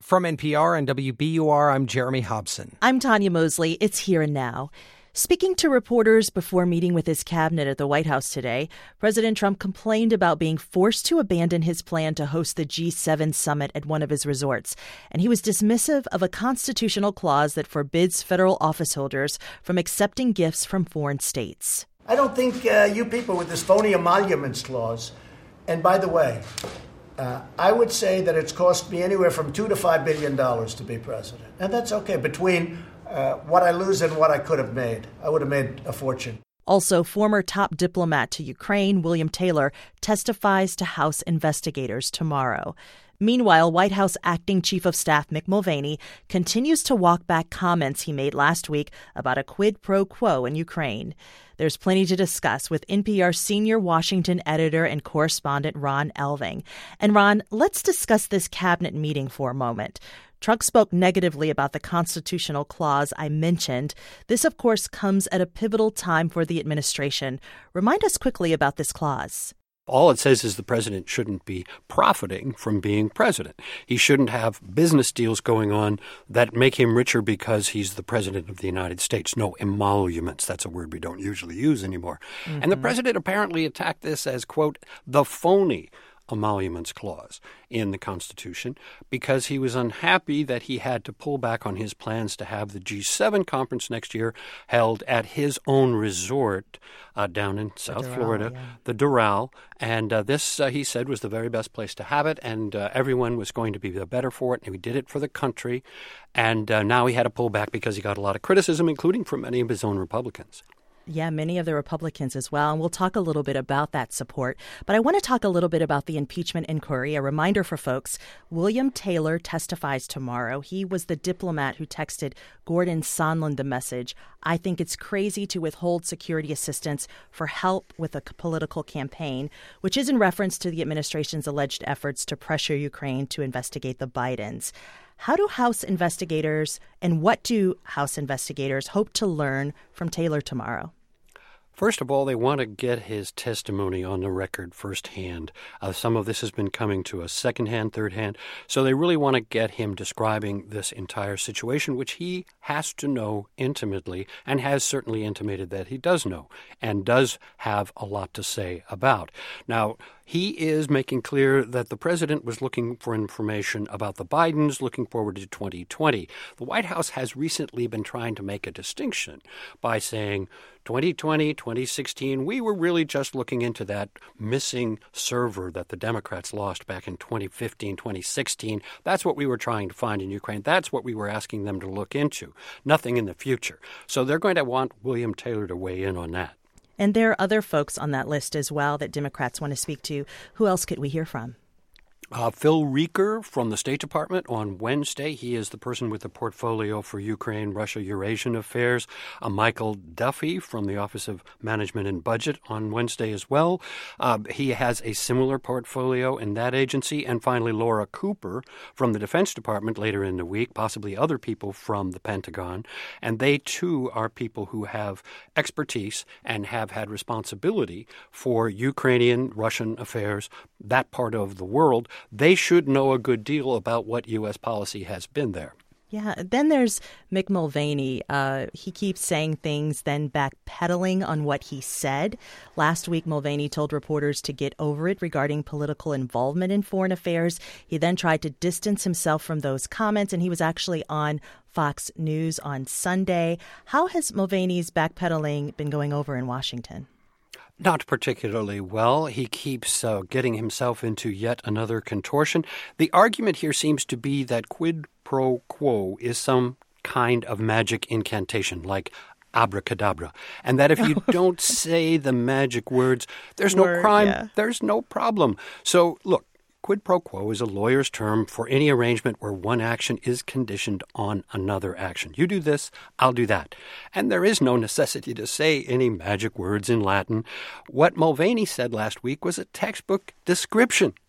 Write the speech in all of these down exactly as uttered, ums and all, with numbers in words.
From N P R and W B U R, I'm Jeremy Hobson. I'm Tanya Mosley. It's Here and Now. Speaking to reporters before meeting with his cabinet at the White House today, President Trump complained about being forced to abandon his plan to host the G seven summit at one of his resorts. And he was dismissive of a constitutional clause that forbids federal office holders from accepting gifts from foreign states. I don't think uh, you people with this phony emoluments clause, and by the way, uh, I would say that it's cost me anywhere from two to five billion dollars to be president. And that's okay, between Uh, what I lose and what I could have made. I would have made a fortune. Also, former top diplomat to Ukraine, William Taylor, testifies to House investigators tomorrow. Meanwhile, White House Acting Chief of Staff Mick Mulvaney continues to walk back comments he made last week about a quid pro quo in Ukraine. There's plenty to discuss with N P R senior Washington editor and correspondent Ron Elving. And Ron, let's discuss this cabinet meeting for a moment. Trump spoke negatively about the constitutional clause I mentioned. This, of course, comes at a pivotal time for the administration. Remind us quickly about this clause. All it says is the president shouldn't be profiting from being president. He shouldn't have business deals going on that make him richer because he's the president of the United States. No emoluments. That's a word we don't usually use anymore. Mm-hmm. And the president apparently attacked this as, quote, the phony emoluments clause in the Constitution because he was unhappy that he had to pull back on his plans to have the G seven conference next year held at his own resort uh, down in South Doral, Florida, yeah. the Doral. And uh, this, uh, he said, was the very best place to have it, and uh, everyone was going to be the better for it, and he did it for the country. And uh, now he had to pull back because he got a lot of criticism, including from many of his own Republicans. Yeah, many of the Republicans as well. And we'll talk a little bit about that support. But I want to talk a little bit about the impeachment inquiry. A reminder for folks, William Taylor testifies tomorrow. He was the diplomat who texted Gordon Sondland the message, I think it's crazy to withhold security assistance for help with a political campaign, which is in reference to the administration's alleged efforts to pressure Ukraine to investigate the Bidens. How do House investigators and what do House investigators hope to learn from Taylor tomorrow? First of all, they want to get his testimony on the record firsthand. Uh, some of this has been coming to us secondhand, thirdhand. So they really want to get him describing this entire situation, which he has to know intimately and has certainly intimated that he does know and does have a lot to say about. Now, he is making clear that the president was looking for information about the Bidens, looking forward to twenty twenty. The White House has recently been trying to make a distinction by saying twenty twenty, twenty sixteen, we were really just looking into that missing server that the Democrats lost back in twenty fifteen, twenty sixteen. That's what we were trying to find in Ukraine. That's what we were asking them to look into. Nothing in the future. So they're going to want William Taylor to weigh in on that. And there are other folks on that list as well that Democrats want to speak to. Who else could we hear from? Uh, Phil Reeker from the State Department on Wednesday. He is the person with the portfolio for Ukraine, Russia, Eurasian affairs. Uh, Michael Duffy from the Office of Management and Budget on Wednesday as well. Uh, he has a similar portfolio in that agency. And finally, Laura Cooper from the Defense Department later in the week, possibly other people from the Pentagon. And they, too, are people who have expertise and have had responsibility for Ukrainian, Russian affairs, that part of the world. They should know a good deal about what U S policy has been there. Yeah. Then there's Mick Mulvaney. Uh, he keeps saying things, then backpedaling on what he said. Last week, Mulvaney told reporters to get over it regarding political involvement in foreign affairs. He then tried to distance himself from those comments, and he was actually on Fox News on Sunday. How has Mulvaney's backpedaling been going over in Washington? Not particularly well. He keeps uh, getting himself into yet another contortion. The argument here seems to be that quid pro quo is some kind of magic incantation, like abracadabra, and that if you don't say the magic words, there's Word, no crime, yeah. there's no problem. So, look, quid pro quo is a lawyer's term for any arrangement where one action is conditioned on another action. You do this, I'll do that. And there is no necessity to say any magic words in Latin. What Mulvaney said last week was a textbook description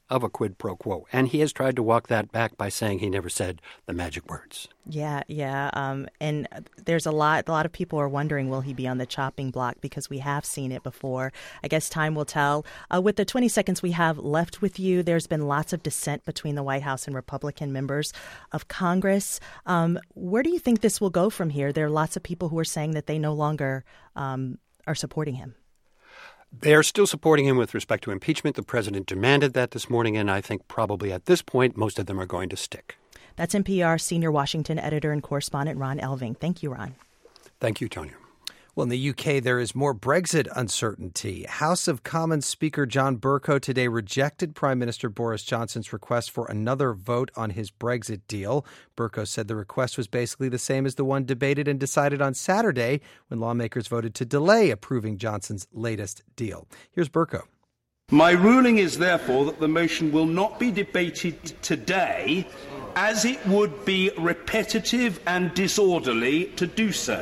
of a quid pro quo. And he has tried to walk that back by saying he never said the magic words. Yeah, yeah. Um, and there's a lot, a lot of people are wondering, will he be on the chopping block? Because we have seen it before. I guess time will tell. Uh, with the twenty seconds we have left with you, there's been lots of dissent between the White House and Republican members of Congress. Um, where do you think this will go from here? There are lots of people who are saying that they no longer um, are supporting him. They are still supporting him with respect to impeachment. The president demanded that this morning, and I think probably at this point, most of them are going to stick. That's N P R senior Washington editor and correspondent Ron Elving. Thank you, Ron. Thank you, Tonya. Well, in the U K, there is more Brexit uncertainty. House of Commons Speaker John Bercow today rejected Prime Minister Boris Johnson's request for another vote on his Brexit deal. Bercow said the request was basically the same as the one debated and decided on Saturday when lawmakers voted to delay approving Johnson's latest deal. Here's Bercow. My ruling is therefore that the motion will not be debated today, as it would be repetitive and disorderly to do so.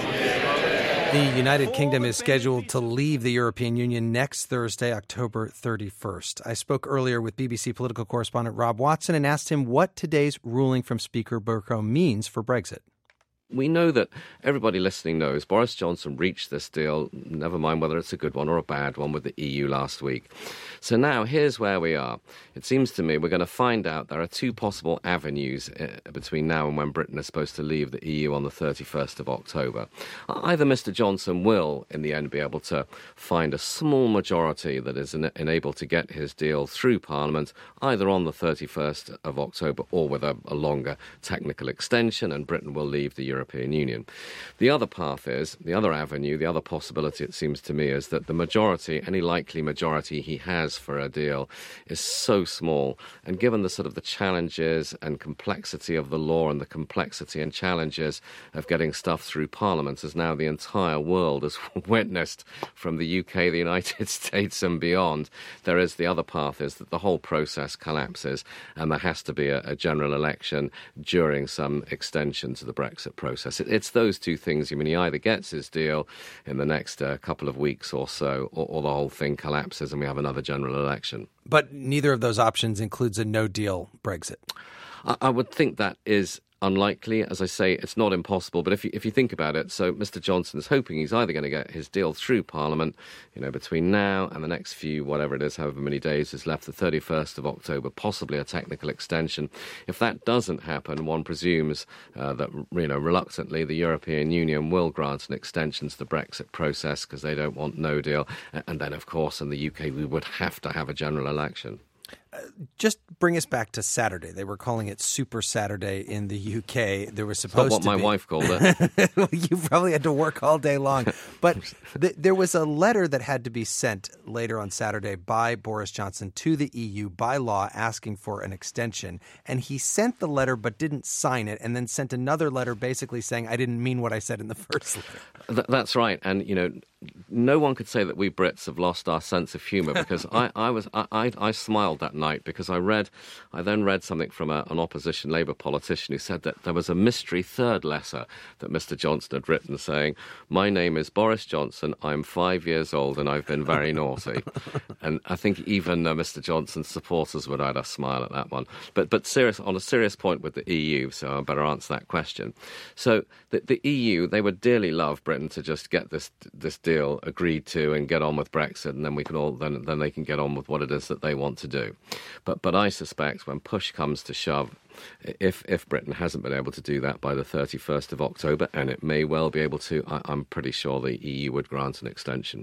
The United Kingdom is scheduled to leave the European Union next Thursday, October thirty-first. I spoke earlier with B B C political correspondent Rob Watson and asked him what today's ruling from Speaker Bercow means for Brexit. We know that everybody listening knows Boris Johnson reached this deal, never mind whether it's a good one or a bad one, with the E U last week. So now here's where we are. It seems to me we're going to find out there are two possible avenues uh, between now and when Britain is supposed to leave the E U on the thirty-first of October. Either Mister Johnson will, in the end, be able to find a small majority that is en- enabled to get his deal through Parliament, either on the thirty-first of October or with a, a longer technical extension, and Britain will leave the European European Union. The other path is, the other avenue, the other possibility, it seems to me, is that the majority, any likely majority he has for a deal, is so small. And given the sort of the challenges and complexity of the law and the complexity and challenges of getting stuff through Parliament, as now the entire world has witnessed from the U K, the United States and beyond, there is the other path is that the whole process collapses and there has to be a, a general election during some extension to the Brexit process. It, it's those two things. I mean, he either gets his deal in the next uh, couple of weeks or so, or, or the whole thing collapses and we have another general election. But neither of those options includes a no-deal Brexit. I, I would think that is unlikely. As I say, it's not impossible. But if you, if you think about it, so Mister Johnson is hoping he's either going to get his deal through Parliament, you know, between now and the next few, whatever it is, however many days is left, the thirty-first of October, possibly a technical extension. If that doesn't happen, one presumes uh, that, you know, reluctantly the European Union will grant an extension to the Brexit process because they don't want no deal. And then, of course, in the U K, we would have to have a general election. Uh, just bring us back to Saturday. They were calling it Super Saturday in the U K. There was supposed Not what to my be... wife called it. Well, you probably had to work all day long. But th- there was a letter that had to be sent later on Saturday by Boris Johnson to the E U by law asking for an extension. And he sent the letter but didn't sign it, and then sent another letter basically saying, I didn't mean what I said in the first letter. Th- that's right. And, you know, no one could say that we Brits have lost our sense of humour because I, I was I, I, I smiled that night because I read I then read something from a, an opposition Labour politician who said that there was a mystery third letter that Mister Johnson had written saying, my name is Boris Johnson, I'm five years old and I've been very naughty. And I think even uh, Mister Johnson's supporters would either smile at that one. But but serious on a serious point with the E U, so I better answer that question. So the, the E U, they would dearly love Britain to just get this this deal agreed to and get on with Brexit, and then we can all then then they can get on with what it is that they want to do. But but I suspect when push comes to shove, if if Britain hasn't been able to do that by the thirty-first of October, and it may well be able to, I, I'm pretty sure the E U would grant an extension.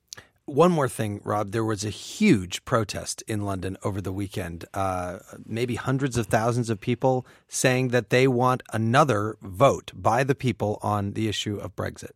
One more thing, Rob. There was a huge protest in London over the weekend, uh, maybe hundreds of thousands of people saying that they want another vote by the people on the issue of Brexit.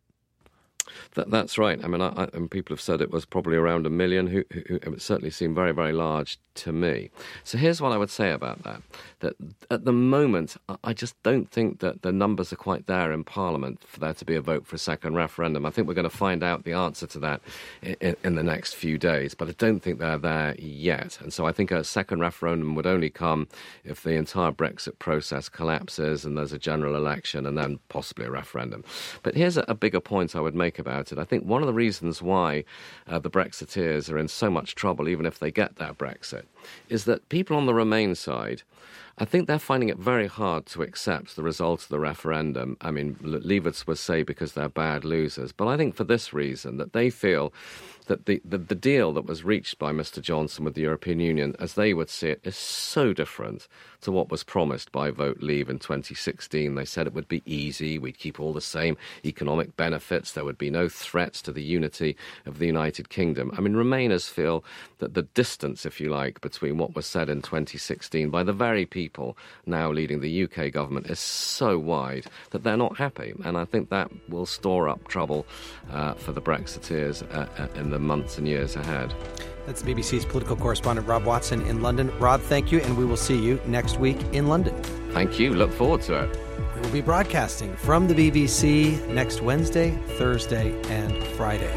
That, that's right. I mean, I, I, and people have said it was probably around a million, who, who, who it certainly seemed very, very large to me. So here's what I would say about that. That at the moment, I just don't think that the numbers are quite there in Parliament for there to be a vote for a second referendum. I think we're going to find out the answer to that in, in the next few days, but I don't think they're there yet. And so I think a second referendum would only come if the entire Brexit process collapses and there's a general election and then possibly a referendum. But here's a, a bigger point I would make make about it. I think one of the reasons why uh, the Brexiteers are in so much trouble, even if they get their Brexit, is that people on the Remain side, I think they're finding it very hard to accept the result of the referendum. I mean, Leavers would say because they're bad losers, but I think for this reason, that they feel that the, the, the deal that was reached by Mister Johnson with the European Union, as they would see it, is so different to what was promised by Vote Leave in twenty sixteen. They said it would be easy, we'd keep all the same economic benefits, there would be no threats to the unity of the United Kingdom. I mean, Remainers feel that the distance, if you like, between what was said in twenty sixteen by the very people now leading the U K government is so wide that they're not happy. And I think that will store up trouble uh, for the Brexiteers uh, uh, in the months and years ahead. That's B B C's political correspondent Rob Watson in London. Rob, thank you, and we will see you next week in London. Thank you. Look forward to it. We will be broadcasting from the B B C next Wednesday, Thursday, and Friday.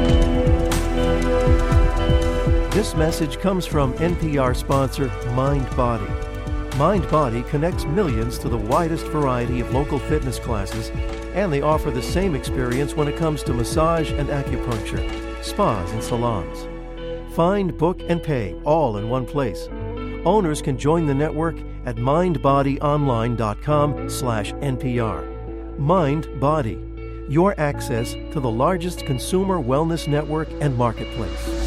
This message comes from N P R sponsor MindBody. MindBody connects millions to the widest variety of local fitness classes, and they offer the same experience when it comes to massage and acupuncture, spas and salons. Find, book, and pay all in one place. Owners can join the network at mindbodyonline.com slash NPR. MindBody, your access to the largest consumer wellness network and marketplace.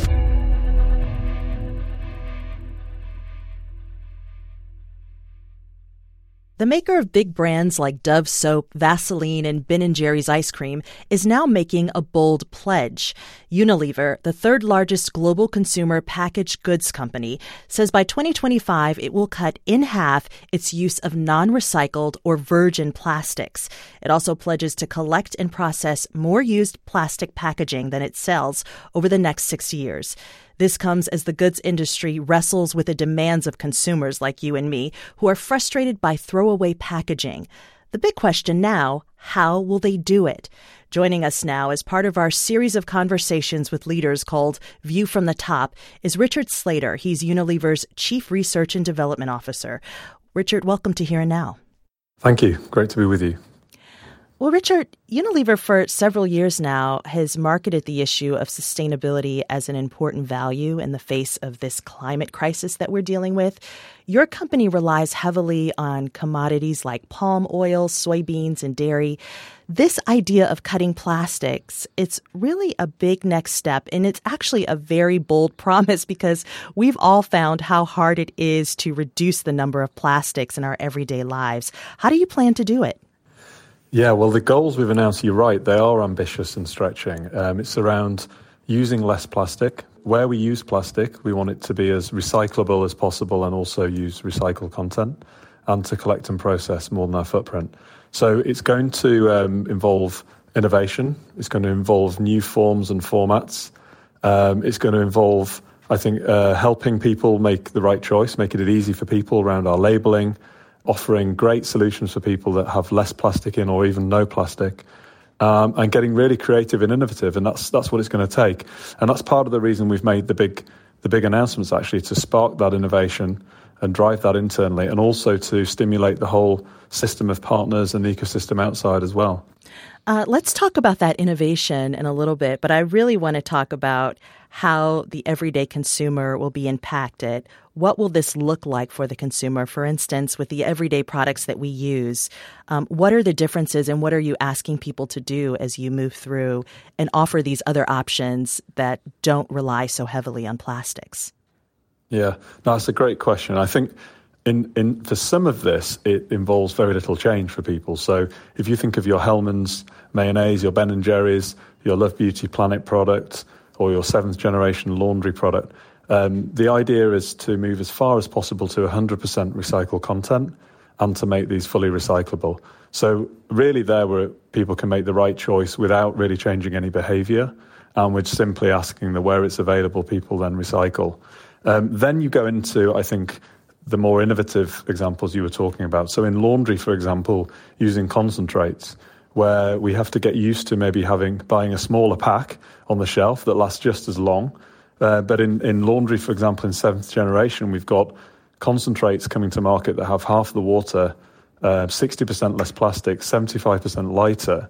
The maker of big brands like Dove soap, Vaseline, and Ben and Jerry's ice cream is now making a bold pledge. Unilever, the third largest global consumer packaged goods company, says by twenty twenty-five it will cut in half its use of non-recycled or virgin plastics. It also pledges to collect and process more used plastic packaging than it sells over the next six years. This comes as the goods industry wrestles with the demands of consumers like you and me who are frustrated by throwaway packaging. The big question now, how will they do it? Joining us now as part of our series of conversations with leaders called View from the Top is Richard Slater. He's Unilever's Chief Research and Development Officer. Richard, welcome to Here and Now. Thank you. Great to be with you. Well, Richard, Unilever for several years now has marketed the issue of sustainability as an important value in the face of this climate crisis that we're dealing with. Your company relies heavily on commodities like palm oil, soybeans, and dairy. This idea of cutting plastics, it's really a big next step, and it's actually a very bold promise because we've all found how hard it is to reduce the number of plastics in our everyday lives. How do you plan to do it? Yeah, well, the goals we've announced, you're right, they are ambitious and stretching. Um, it's around using less plastic. Where we use plastic, we want it to be as recyclable as possible and also use recycled content and to collect and process more than our footprint. So it's going to um, involve innovation. It's going to involve new forms and formats. Um, it's going to involve, I think, uh, helping people make the right choice, making it easy for people around our labelling, offering great solutions for people that have less plastic in or even no plastic, um, and getting really creative and innovative. And that's that's what it's going to take. And that's part of the reason we've made the big the big announcements, actually, to spark that innovation and drive that internally, and also to stimulate the whole system of partners and the ecosystem outside as well. Uh, let's talk about that innovation in a little bit, but I really want to talk about how the everyday consumer will be impacted. What will this look like for the consumer? For instance, with the everyday products that we use, um, what are the differences and what are you asking people to do as you move through and offer these other options that don't rely so heavily on plastics? Yeah, no, that's a great question. I think in, in for some of this, it involves very little change for people. So if you think of your Hellmann's mayonnaise, your Ben and Jerry's, your Love Beauty Planet product, or your seventh generation laundry product, um, the idea is to move as far as possible to one hundred percent recycled content and to make these fully recyclable. So really there where people can make the right choice without really changing any behaviour, and we're simply asking that where it's available, people then recycle. Um, then you go into, I think, the more innovative examples you were talking about. So in laundry, for example, using concentrates, where we have to get used to maybe having buying a smaller pack on the shelf that lasts just as long. Uh, but in, in laundry, for example, in seventh generation, we've got concentrates coming to market that have half the water, uh, sixty percent less plastic, seventy-five percent lighter,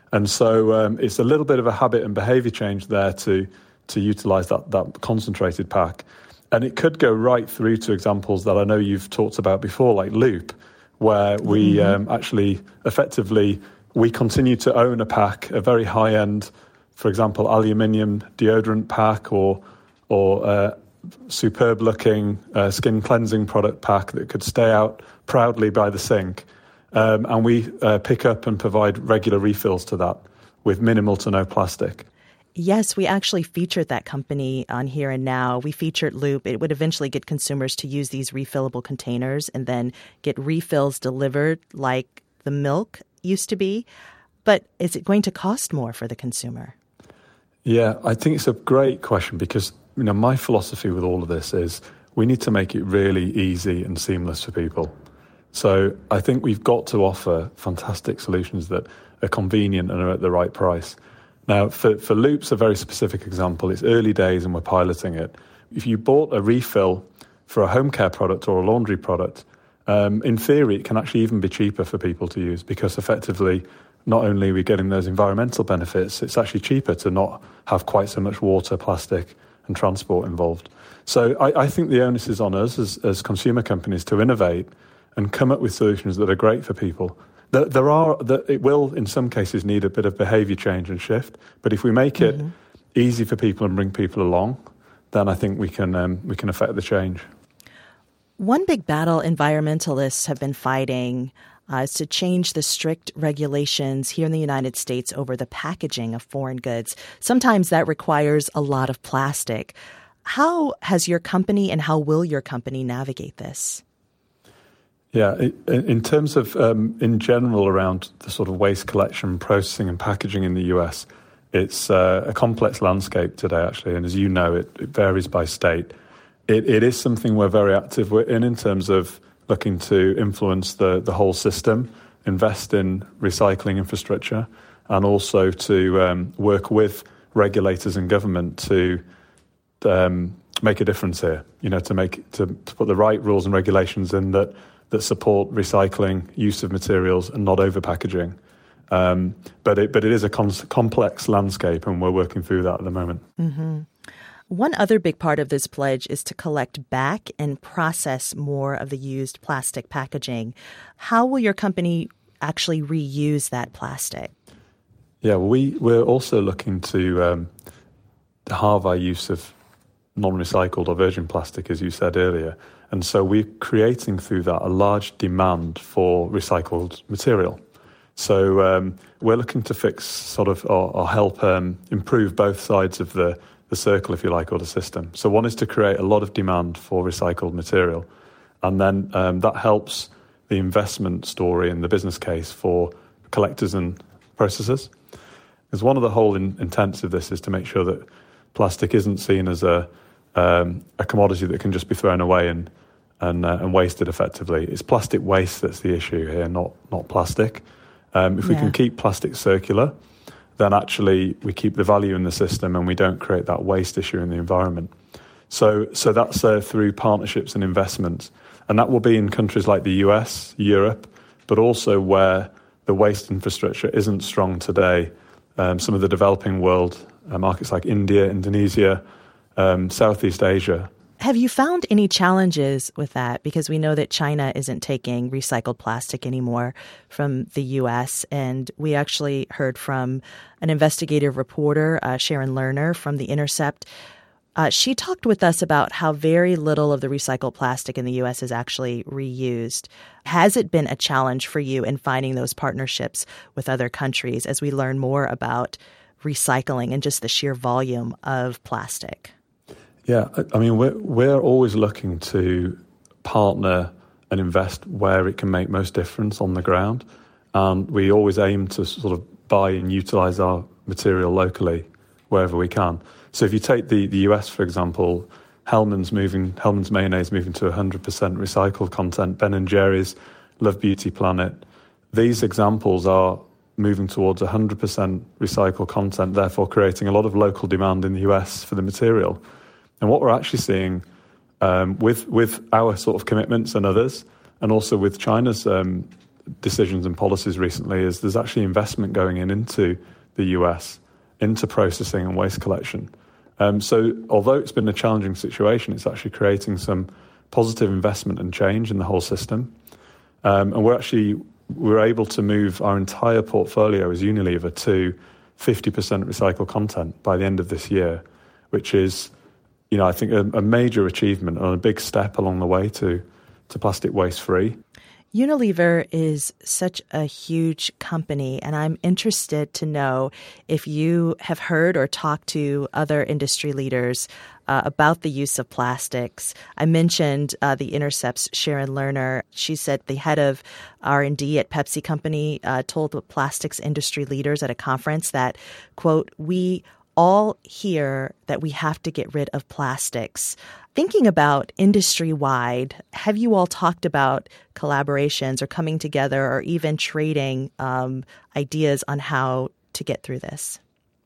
And so um, it's a little bit of a habit and behaviour change there to to utilise that, that concentrated pack. And it could go right through to examples that I know you've talked about before, like Loop, where we mm-hmm. um, actually effectively, we continue to own a pack, a very high-end, for example, aluminium deodorant pack or or uh, superb-looking uh, skin cleansing product pack that could stay out proudly by the sink. Um, and we uh, pick up and provide regular refills to that with minimal to no plastic. Yes, we actually featured that company on Here and Now. We featured Loop. It would eventually get consumers to use these refillable containers and then get refills delivered like the milk used to be. But is it going to cost more for the consumer? Yeah, I think it's a great question because, you know, my philosophy with all of this is we need to make it really easy and seamless for people. So I think we've got to offer fantastic solutions that are convenient and are at the right price. Now, for, for Loop's a very specific example. It's early days and we're piloting it. If you bought a refill for a home care product or a laundry product, um, in theory, it can actually even be cheaper for people to use because effectively, not only are we getting those environmental benefits, it's actually cheaper to not have quite so much water, plastic and transport involved. So I, I think the onus is on us as, as consumer companies to innovate and come up with solutions that are great for people. There, there are, that it will, in some cases, need a bit of behaviour change and shift. But if we make it mm-hmm. easy for people and bring people along, then I think we can um, we can affect the change. One big battle environmentalists have been fighting uh, is to change the strict regulations here in the United States over the packaging of foreign goods. Sometimes that requires a lot of plastic. How has your company and how will your company navigate this? Yeah, in terms of, um, in general, around the sort of waste collection, processing and packaging in the U S, it's uh, a complex landscape today, actually. And as you know, it, it varies by state. It, it is something we're very active in, in terms of looking to influence the, the whole system, invest in recycling infrastructure, and also to um, work with regulators and government to um, make a difference here, you know, to make to, to put the right rules and regulations in that that support recycling, use of materials, and not over-packaging. Um, but, it, but it is a con- complex landscape, and we're working through that at the moment. Mm-hmm. One other big part of this pledge is to collect back and process more of the used plastic packaging. How will your company actually reuse that plastic? Yeah, well, we, we're also looking to um, halve our use of non-recycled or virgin plastic, as you said earlier. And so we're creating through that a large demand for recycled material. So um, we're looking to fix sort of or, or help um, improve both sides of the, the circle, if you like, or the system. So one is to create a lot of demand for recycled material. And then um, that helps the investment story and the business case for collectors and processors. Because one of the whole in, intents of this is to make sure that plastic isn't seen as a um, a commodity that can just be thrown away and and, uh, and wasted effectively. It's plastic waste that's the issue here, not not plastic. Um, if yeah. we can keep plastic circular, then actually we keep the value in the system and we don't create that waste issue in the environment. So so that's uh, through partnerships and investments. And that will be in countries like the U S, Europe, but also where the waste infrastructure isn't strong today. Um, some of the developing world, uh, markets like India, Indonesia, um, Southeast Asia. Have you found any challenges with that? Because we know that China isn't taking recycled plastic anymore from the U S. And we actually heard from an investigative reporter, uh, Sharon Lerner from The Intercept. Uh, she talked with us about how very little of the recycled plastic in the U S is actually reused. Has it been a challenge for you in finding those partnerships with other countries as we learn more about recycling and just the sheer volume of plastic? Yeah, I mean, we're, we're always looking to partner and invest where it can make most difference on the ground. And we always aim to sort of buy and utilise our material locally wherever we can. So if you take the, the U S, for example, Hellmann's moving, Hellmann's mayonnaise moving to one hundred percent recycled content, Ben and Jerry's, Love Beauty Planet. These examples are moving towards one hundred percent recycled content, therefore creating a lot of local demand in the U S for the material. And what we're actually seeing um, with with our sort of commitments and others, and also with China's um, decisions and policies recently is there's actually investment going in into the U S, into processing and waste collection. Um, so although it's been a challenging situation, it's actually creating some positive investment and change in the whole system. Um, and we're actually, we're able to move our entire portfolio as Unilever to fifty percent recycled content by the end of this year, which is, you know, I think a, a major achievement and a big step along the way to, to plastic waste free. Unilever is such a huge company, and I'm interested to know if you have heard or talked to other industry leaders uh, about the use of plastics. I mentioned uh, the Intercept's Sharon Lerner. She said the head of R and D at Pepsi Company uh, told the plastics industry leaders at a conference that, quote, we all hear that we have to get rid of plastics. Thinking about industry-wide, have you all talked about collaborations or coming together or even trading um, ideas on how to get through this?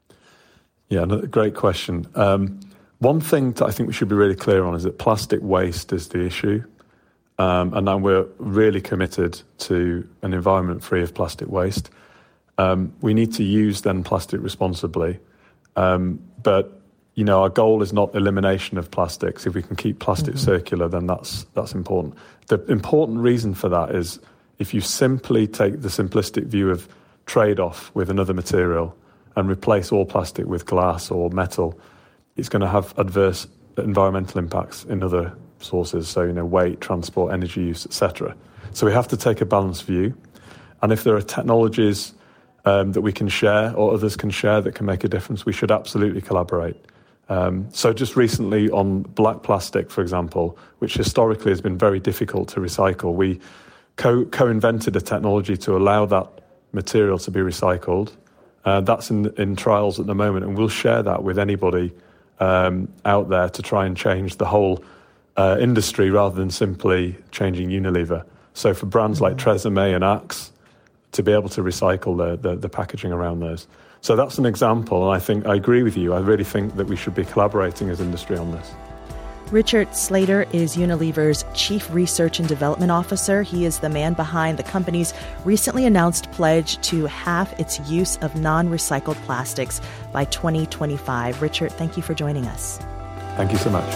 Yeah, great question. Um, one thing that I think we should be really clear on is that plastic waste is the issue. Um, and that we're really committed to an environment free of plastic waste. Um, we need to use then plastic responsibly. Um, but, you know, our goal is not elimination of plastics. If we can keep plastic mm-hmm. circular, then that's that's important. The important reason for that is if you simply take the simplistic view of trade-off with another material and replace all plastic with glass or metal, it's going to have adverse environmental impacts in other sources. So, you know, weight, transport, energy use, et cetera. So we have to take a balanced view. And if there are technologies Um, that we can share or others can share that can make a difference, we should absolutely collaborate. Um, so just recently on black plastic, for example, which historically has been very difficult to recycle, we co- co-invented a technology to allow that material to be recycled. Uh, that's in, in trials at the moment, and we'll share that with anybody um, out there to try and change the whole uh, industry rather than simply changing Unilever. So for brands mm-hmm. like Tresemme and Axe, to be able to recycle the, the, the packaging around those. So that's an example, and I think I agree with you. I really think that we should be collaborating as industry on this. Richard Slater is Unilever's Chief Research and Development Officer. He is the man behind the company's recently announced pledge to halve its use of non-recycled plastics by twenty twenty-five. Richard, thank you for joining us. Thank you so much.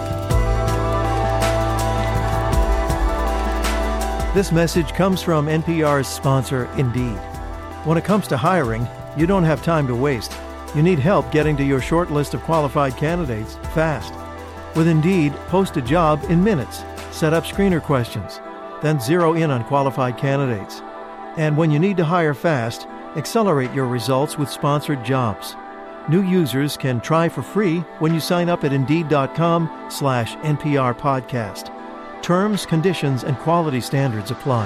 This message comes from N P R's sponsor, Indeed. When it comes to hiring, you don't have time to waste. You need help getting to your short list of qualified candidates fast. With Indeed, post a job in minutes, set up screener questions, then zero in on qualified candidates. And when you need to hire fast, accelerate your results with sponsored jobs. New users can try for free when you sign up at Indeed.com slash NPR podcast. Terms, conditions, and quality standards apply.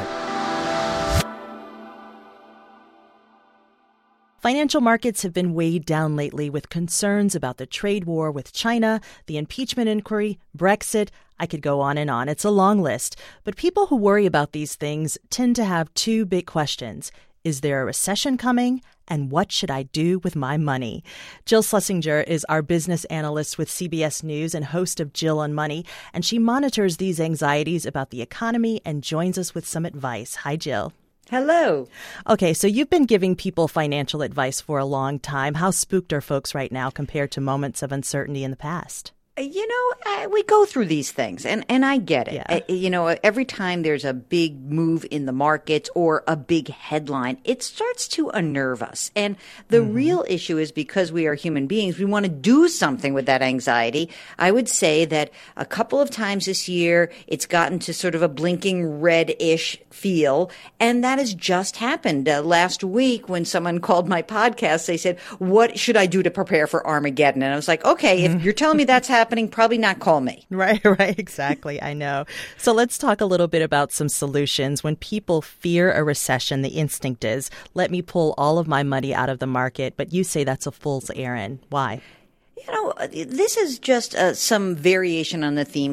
Financial markets have been weighed down lately with concerns about the trade war with China, the impeachment inquiry, Brexit. I could go on and on. It's a long list. But people who worry about these things tend to have two big questions. Is there a recession coming? And what should I do with my money? Jill Schlesinger is our business analyst with C B S News and host of Jill on Money, and she monitors these anxieties about the economy and joins us with some advice. Hi, Jill. Hello. Okay, so you've been giving people financial advice for a long time. How spooked are folks right now compared to moments of uncertainty in the past? You know, uh, we go through these things, and, and I get it. Yeah. Uh, you know, every time there's a big move in the markets or a big headline, it starts to unnerve us. And the mm-hmm. real issue is because we are human beings, we want to do something with that anxiety. I would say that a couple of times this year, it's gotten to sort of a blinking red-ish feel, and that has just happened. Uh, last week, when someone called my podcast, they said, what should I do to prepare for Armageddon? And I was like, okay, if you're telling me that's happening, happening, probably not call me. Right, right, exactly. I know. So let's talk a little bit about some solutions. When people fear a recession, the instinct is, let me pull all of my money out of the market. But you say that's a fool's errand. Why? You know, this is just uh, some variation on the theme called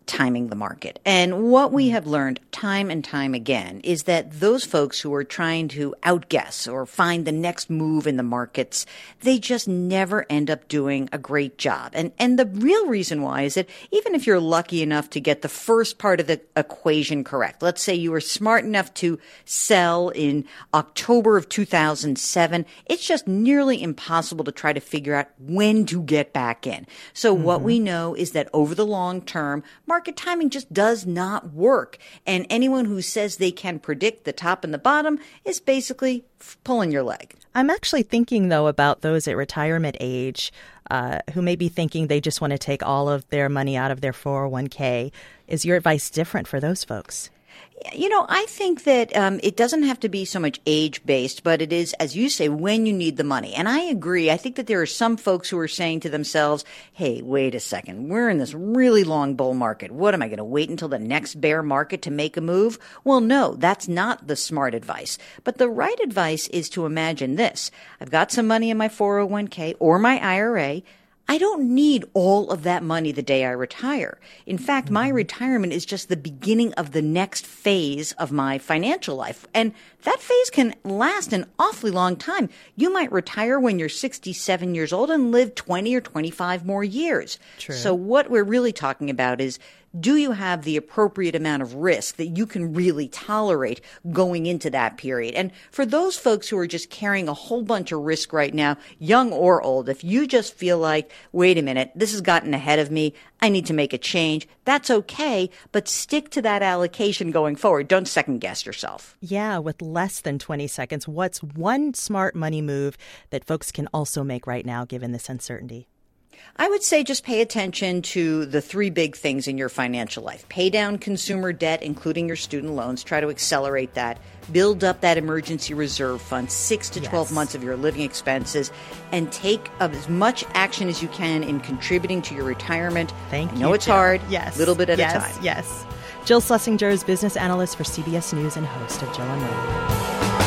timing the market. And what we have learned time and time again is that those folks who are trying to outguess or find the next move in the markets, they just never end up doing a great job. And and the real reason why is that even if you're lucky enough to get the first part of the equation correct, let's say you were smart enough to sell in October of two thousand seven, it's just nearly impossible to try to figure out when to get back in. So mm-hmm. what we know is that over the long term, market timing just does not work. And anyone who says they can predict the top and the bottom is basically pulling your leg. I'm actually thinking, though, about those at retirement age uh, who may be thinking they just want to take all of their money out of their four oh one k. Is your advice different for those folks? You know, I think that um, it doesn't have to be so much age-based, but it is, as you say, when you need the money. And I agree. I think that there are some folks who are saying to themselves, hey, wait a second. We're in this really long bull market. What, am I going to wait until the next bear market to make a move? Well, no, that's not the smart advice. But the right advice is to imagine this. I've got some money in my four oh one k or my I R A. I don't need all of that money the day I retire. In fact, my retirement is just the beginning of the next phase of my financial life. And that phase can last an awfully long time. You might retire when you're sixty-seven years old and live twenty or twenty-five more years. True. So what we're really talking about is, do you have the appropriate amount of risk that you can really tolerate going into that period? And for those folks who are just carrying a whole bunch of risk right now, young or old, if you just feel like, wait a minute, this has gotten ahead of me, I need to make a change, that's okay, but stick to that allocation going forward. Don't second guess yourself. Yeah, with less than twenty seconds, what's one smart money move that folks can also make right now given this uncertainty? I would say just pay attention to the three big things in your financial life. Pay down consumer debt, including your student loans. Try to accelerate that. Build up that emergency reserve fund, six to twelve yes. months of your living expenses, and take as much action as you can in contributing to your retirement. Thank you. I know it's Jill. hard. Yes. A little bit at yes. a time. Yes. Jill Schlesinger is business analyst for C B S News and host of Jill and Money.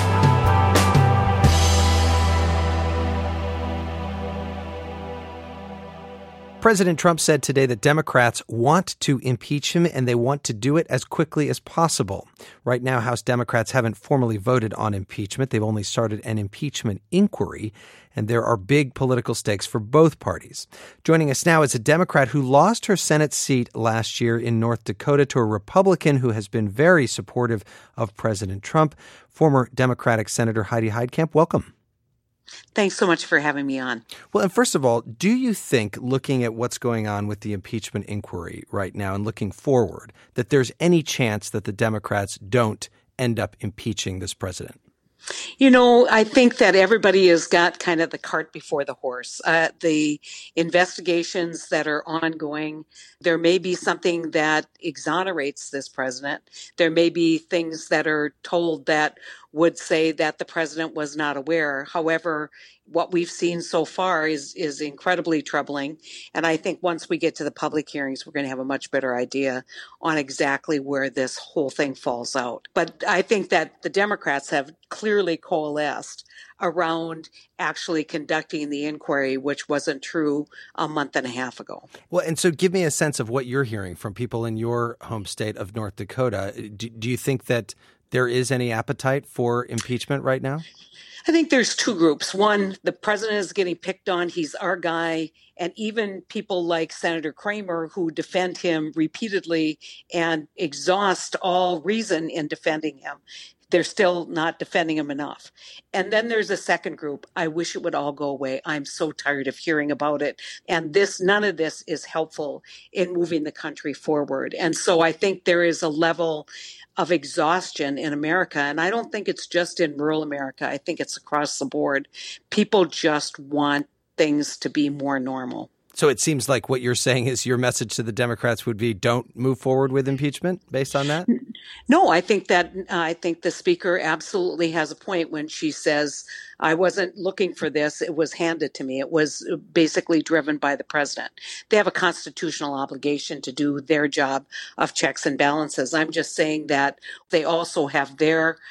President Trump said today that Democrats want to impeach him and they want to do it as quickly as possible. Right now, House Democrats haven't formally voted on impeachment. They've only started an impeachment inquiry, and there are big political stakes for both parties. Joining us now is a Democrat who lost her Senate seat last year in North Dakota to a Republican who has been very supportive of President Trump, former Democratic Senator Heidi Heitkamp. Welcome. Thanks so much for having me on. Well, and first of all, do you think, looking at what's going on with the impeachment inquiry right now and looking forward, that there's any chance that the Democrats don't end up impeaching this president? You know, I think that everybody has got kind of the cart before the horse. Uh, the investigations that are ongoing, there may be something that exonerates this president. There may be things that are told that would say that the president was not aware. However, what we've seen so far is is incredibly troubling. And I think once we get to the public hearings, we're going to have a much better idea on exactly where this whole thing falls out. But I think that the Democrats have clearly coalesced around actually conducting the inquiry, which wasn't true a month and a half ago. Well, and so give me a sense of what you're hearing from people in your home state of North Dakota. Do, do you think that there is any appetite for impeachment right now? I think there's two groups. One, the president is getting picked on. He's our guy. And even people like Senator Kramer, who defend him repeatedly and exhaust all reason in defending him, they're still not defending him enough. And then there's a second group. I wish it would all go away. I'm so tired of hearing about it. And this, none of this is helpful in moving the country forward. And so I think there is a level of exhaustion in America. And I don't think it's just in rural America. I think it's across the board. People just want things to be more normal. So it seems like what you're saying is your message to the Democrats would be don't move forward with impeachment based on that? No, I think that uh, I think the speaker absolutely has a point when she says, I wasn't looking for this. It was handed to me. It was basically driven by the president. They have a constitutional obligation to do their job of checks and balances. I'm just saying that they also have their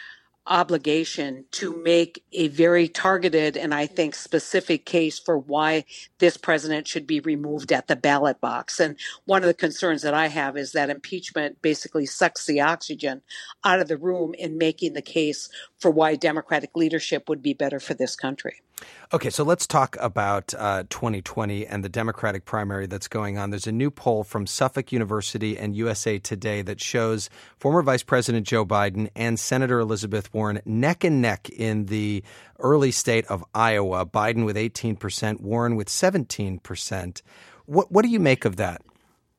obligation to make a very targeted and I think specific case for why this president should be removed at the ballot box. And one of the concerns that I have is that impeachment basically sucks the oxygen out of the room in making the case for why Democratic leadership would be better for this country. Okay, so let's talk about uh, twenty twenty and the Democratic primary that's going on. There's a new poll from Suffolk University and U S A Today that shows former Vice President Joe Biden and Senator Elizabeth Warren neck and neck in the early state of Iowa. Biden with eighteen percent, Warren with seventeen percent. What, what do you make of that?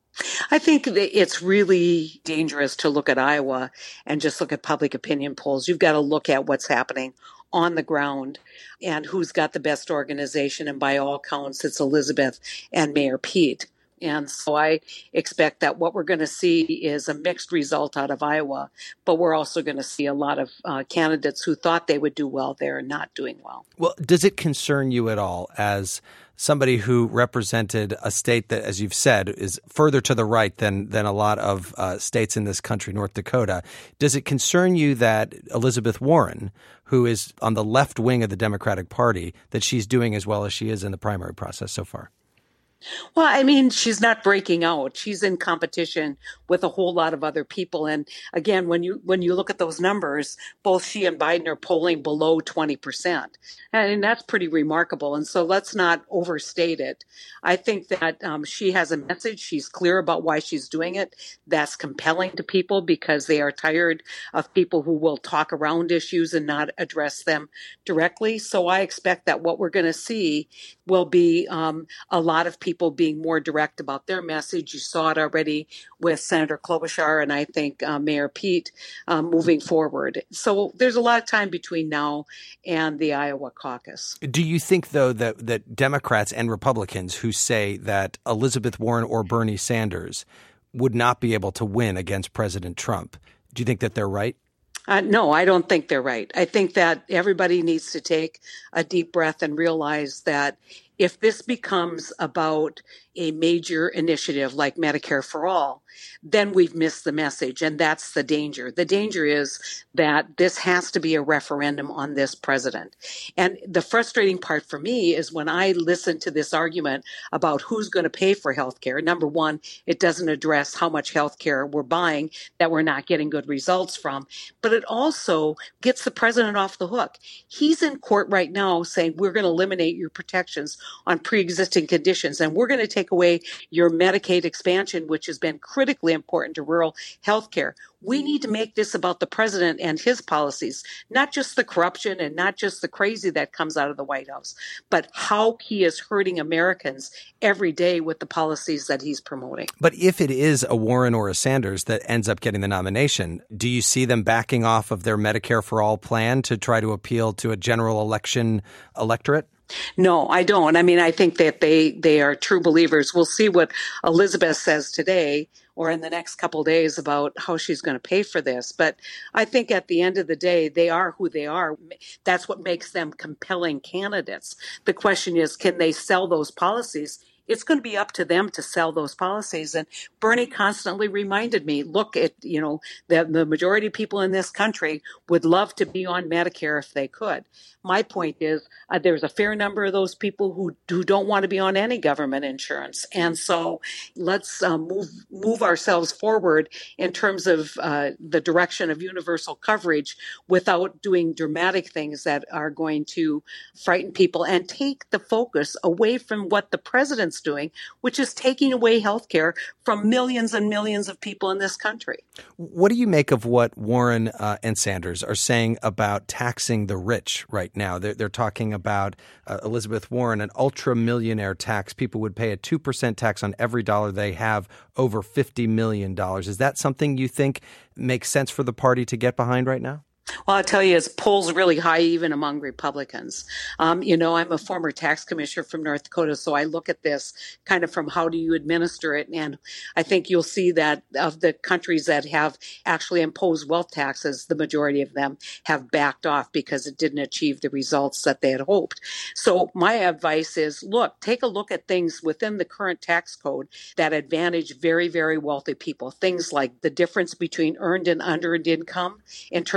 I think that it's really dangerous to look at Iowa and just look at public opinion polls. You've got to look at what's happening on the ground and who's got the best organization. And by all counts, it's Elizabeth and Mayor Pete. And so I expect that what we're going to see is a mixed result out of Iowa, but we're also going to see a lot of uh, candidates who thought they would do well there not doing well. Well, does it concern you at all as somebody who represented a state that, as you've said, is further to the right than than a lot of uh, states in this country, North Dakota? Does it concern you that Elizabeth Warren, who is on the left wing of the Democratic Party, that she's doing as well as she is in the primary process so far? Well, I mean, she's not breaking out. She's in competition with a whole lot of other people. And again, when you when you look at those numbers, both she and Biden are polling below twenty percent. And that's pretty remarkable. And so let's not overstate it. I think that um, she has a message. She's clear about why she's doing it. That's compelling to people because they are tired of people who will talk around issues and not address them directly. So I expect that what we're going to see will be um, a lot of people being more direct about their message. You saw it already with Senator Klobuchar and I think uh, Mayor Pete um, moving forward. So there's a lot of time between now and the Iowa caucus. Do you think, though, that, that Democrats and Republicans who say that Elizabeth Warren or Bernie Sanders would not be able to win against President Trump, do you think that they're right? Uh, no, I don't think they're right. I think that everybody needs to take a deep breath and realize that if this becomes about a major initiative like Medicare for All, then we've missed the message. And that's the danger. The danger is that this has to be a referendum on this president. And the frustrating part for me is when I listen to this argument about who's going to pay for health care. Number one, it doesn't address how much health care we're buying that we're not getting good results from. But it also gets the president off the hook. He's in court right now saying we're going to eliminate your protections on pre-existing conditions. And we're going to take away your Medicaid expansion, which has been critically important to rural health care. We need to make this about the president and his policies, not just the corruption and not just the crazy that comes out of the White House, but how he is hurting Americans every day with the policies that he's promoting. But if it is a Warren or a Sanders that ends up getting the nomination, do you see them backing off of their Medicare for All plan to try to appeal to a general election electorate? No, I don't. I mean, I think that they, they are true believers. We'll see what Elizabeth says today or in the next couple of days about how she's going to pay for this. But I think at the end of the day, they are who they are. That's what makes them compelling candidates. The question is, can they sell those policies? It's going to be up to them to sell those policies. And Bernie constantly reminded me, look, at you know, the, the majority of people in this country would love to be on Medicare if they could. My point is uh, there's a fair number of those people who, who don't want to be on any government insurance. And so let's uh, move move ourselves forward in terms of uh, the direction of universal coverage without doing dramatic things that are going to frighten people and take the focus away from what the president's doing, which is taking away health care from millions and millions of people in this country. What do you make of what Warren uh, and Sanders are saying about taxing the rich right now? They're, they're talking about uh, Elizabeth Warren, an ultra millionaire tax. People would pay a two percent tax on every dollar they have over fifty million dollars. Is that something you think makes sense for the party to get behind right now? Well, I'll tell you, it's polls really high even among Republicans. Um, you know, I'm a former tax commissioner from North Dakota, so I look at this kind of from how do you administer it. And I think you'll see that of the countries that have actually imposed wealth taxes, the majority of them have backed off because it didn't achieve the results that they had hoped. So my advice is, look, take a look at things within the current tax code that advantage very, very wealthy people. Things like the difference between earned and unearned income in terms of tax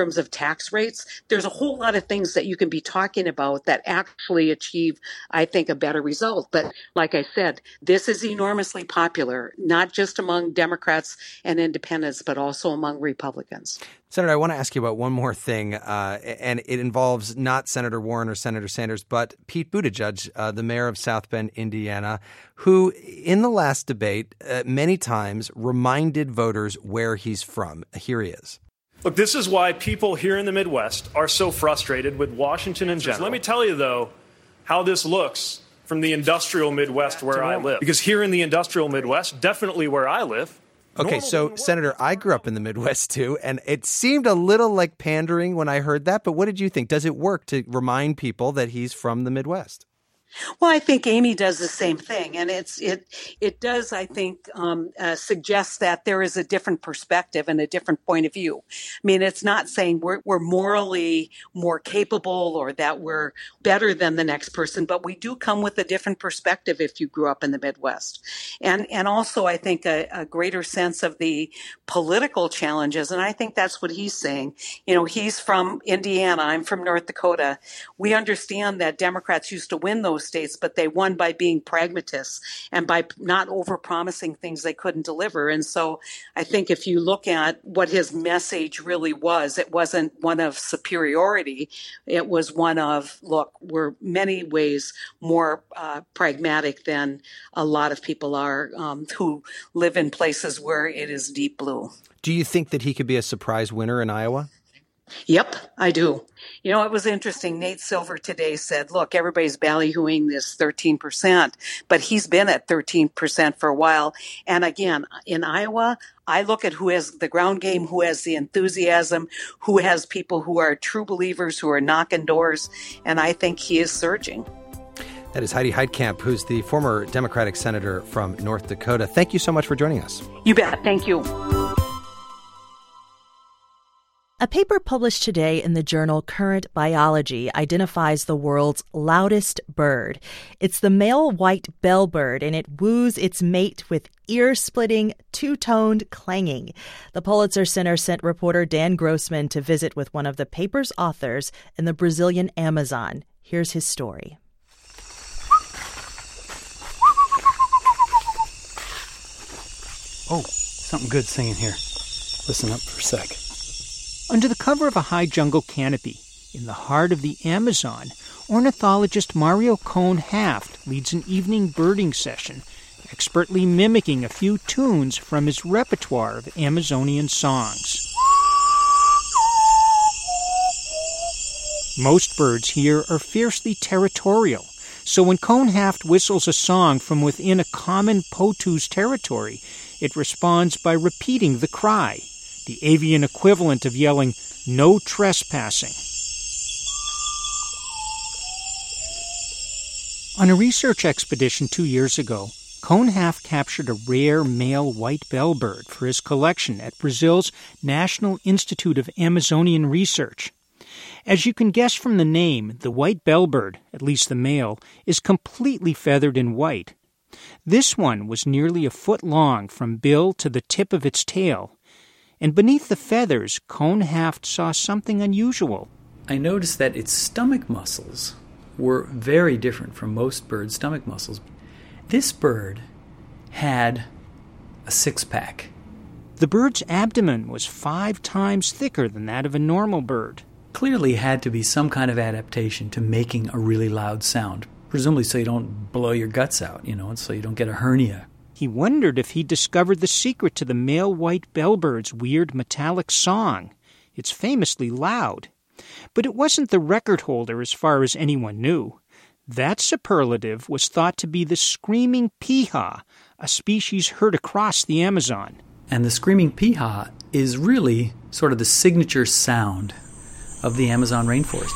tax rates. There's a whole lot of things that you can be talking about that actually achieve, I think, a better result. But like I said, this is enormously popular, not just among Democrats and independents, but also among Republicans. Senator, I want to ask you about one more thing, uh, and it involves not Senator Warren or Senator Sanders, but Pete Buttigieg, uh, the mayor of South Bend, Indiana, who in the last debate uh, many times reminded voters where he's from. Here he is. Look, this is why people here in the Midwest are so frustrated with Washington in general. Let me tell you, though, how this looks from the industrial Midwest where I live. Because here in the industrial Midwest, definitely where I live, Okay, so, Senator, I grew up in the Midwest, too, and it seemed a little like pandering when I heard that. But what did you think? Does it work to remind people that he's from the Midwest? Well, I think Amy does the same thing, and it's it it does, I think, um, uh, suggest that there is a different perspective and a different point of view. I mean, it's not saying we're, we're morally more capable or that we're better than the next person, but we do come with a different perspective if you grew up in the Midwest. And and also, I think, a, a greater sense of the political challenges, and I think that's what he's saying. You know, he's from Indiana, I'm from North Dakota. We understand that Democrats used to win those states, but they won by being pragmatists and by not over-promising things they couldn't deliver. And so I think if you look at what his message really was, it wasn't one of superiority. It was one of, look, we're many ways more uh, pragmatic than a lot of people are um, who live in places where it is deep blue. Do you think that he could be a surprise winner in Iowa? Yep, I do. You know, it was interesting. Nate Silver today said, look, everybody's ballyhooing this thirteen percent, but he's been at thirteen percent for a while. And again, in Iowa, I look at who has the ground game, who has the enthusiasm, who has people who are true believers, who are knocking doors, and I think he is surging. That is Heidi Heitkamp, who's the former Democratic senator from North Dakota. Thank you so much for joining us. You bet. Thank you. A paper published today in the journal Current Biology identifies the world's loudest bird. It's the male white bellbird, and it woos its mate with ear-splitting, two-toned clanging. The Pulitzer Center sent reporter Dan Grossman to visit with one of the paper's authors in the Brazilian Amazon. Here's his story. Oh, something good singing here. Listen up for a sec. Under the cover of a high jungle canopy, in the heart of the Amazon, ornithologist Mario Cohn-Haft leads an evening birding session, expertly mimicking a few tunes from his repertoire of Amazonian songs. Most birds here are fiercely territorial, so when Cohn-Haft whistles a song from within a common Potu's territory, it responds by repeating the cry, the avian equivalent of yelling, "No trespassing." On a research expedition two years ago, Cohn-Haft captured a rare male white bellbird for his collection at Brazil's National Institute of Amazonian Research. As you can guess from the name, the white bellbird, at least the male, is completely feathered in white. This one was nearly a foot long from bill to the tip of its tail. And beneath the feathers, Cohn-Haft saw something unusual. I noticed that its stomach muscles were very different from most birds' stomach muscles. This bird had a six-pack. The bird's abdomen was five times thicker than that of a normal bird. Clearly had to be some kind of adaptation to making a really loud sound, presumably so you don't blow your guts out, you know, and so you don't get a hernia. He wondered if he'd discovered the secret to the male white bellbird's weird metallic song. It's famously loud. But it wasn't the record holder as far as anyone knew. That superlative was thought to be the screaming piha, a species heard across the Amazon. And the screaming piha is really sort of the signature sound of the Amazon rainforest.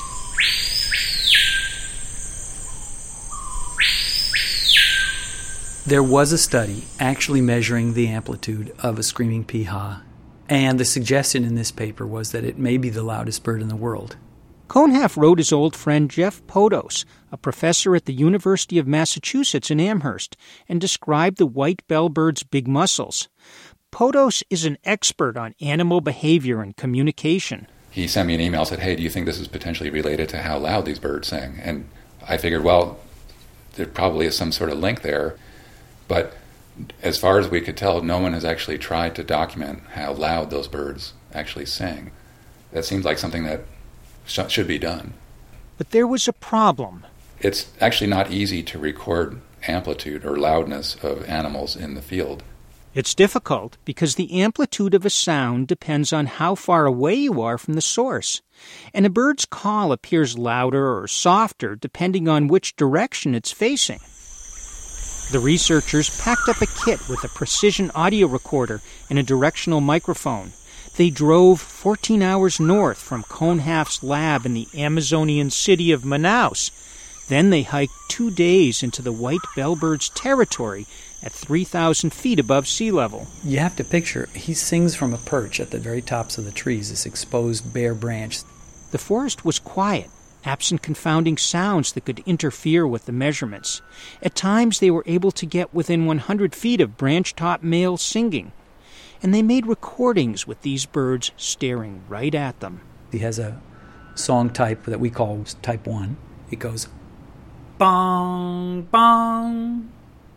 There was a study actually measuring the amplitude of a screaming piha, and the suggestion in this paper was that it may be the loudest bird in the world. Cohn-Haft wrote his old friend Jeff Podos, a professor at the University of Massachusetts in Amherst, and described the white bellbird's big muscles. Podos is an expert on animal behavior and communication. he sent me an email and said, hey, do you think this is potentially related to how loud these birds sing? And I figured, well, there probably is some sort of link there. But as far as we could tell, no one has actually tried to document how loud those birds actually sing. That seems like something that sh- should be done. But there was a problem. It's actually not easy to record amplitude or loudness of animals in the field. It's difficult because the amplitude of a sound depends on how far away you are from the source, and a bird's call appears louder or softer depending on which direction it's facing. The researchers packed up a kit with a precision audio recorder and a directional microphone. They drove fourteen hours north from Cohnhaf's lab in the Amazonian city of Manaus. Then they hiked two days into the white bellbird's territory at three thousand feet above sea level. You have to picture, he sings from a perch at the very tops of the trees, this exposed bare branch. The forest was quiet, absent confounding sounds that could interfere with the measurements. At times they were able to get within one hundred feet of branch-top males singing, and they made recordings with these birds staring right at them. He has a song type that we call type one. It goes, bong, bong.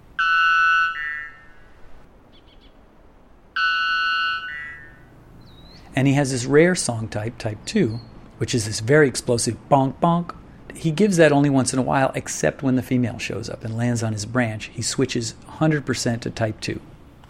And he has this rare song type, type two, which is this very explosive bonk, bonk. He gives that only once in a while, except when the female shows up and lands on his branch. He switches one hundred percent to type two.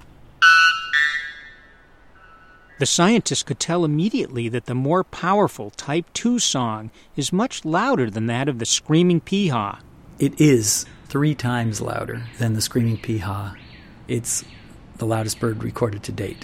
The scientists could tell immediately that the more powerful type two song is much louder than that of the screaming peahaw. It is three times louder than the screaming peahaw. It's the loudest bird recorded to date.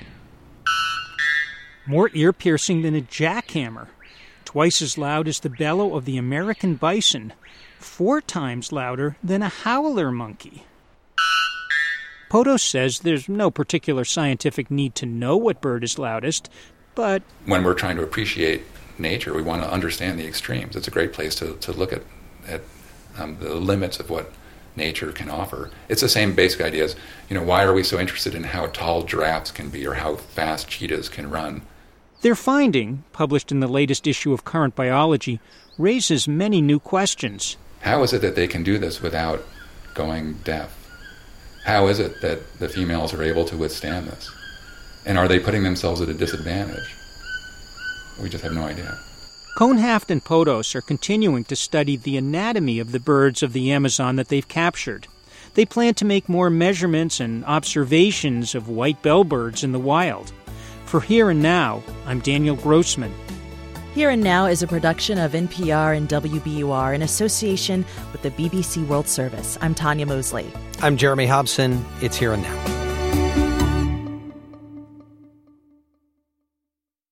More ear-piercing than a jackhammer. Twice as loud as the bellow of the American bison. Four times louder than a howler monkey. Podos says there's no particular scientific need to know what bird is loudest, but when we're trying to appreciate nature, we want to understand the extremes. It's a great place to, to look at, at um, the limits of what nature can offer. It's the same basic idea as, you know, why are we so interested in how tall giraffes can be or how fast cheetahs can run? Their finding, published in the latest issue of Current Biology, raises many new questions. How is it that they can do this without going deaf? How is it that the females are able to withstand this? And are they putting themselves at a disadvantage? We just have no idea. Cohnhaft and Podos are continuing to study the anatomy of the birds of the Amazon that they've captured. They plan to make more measurements and observations of white bellbirds in the wild. For Here and Now, I'm Daniel Grossman. Here and Now is a production of N P R and W B U R in association with the B B C World Service. I'm Tanya Mosley. I'm Jeremy Hobson. It's Here and Now.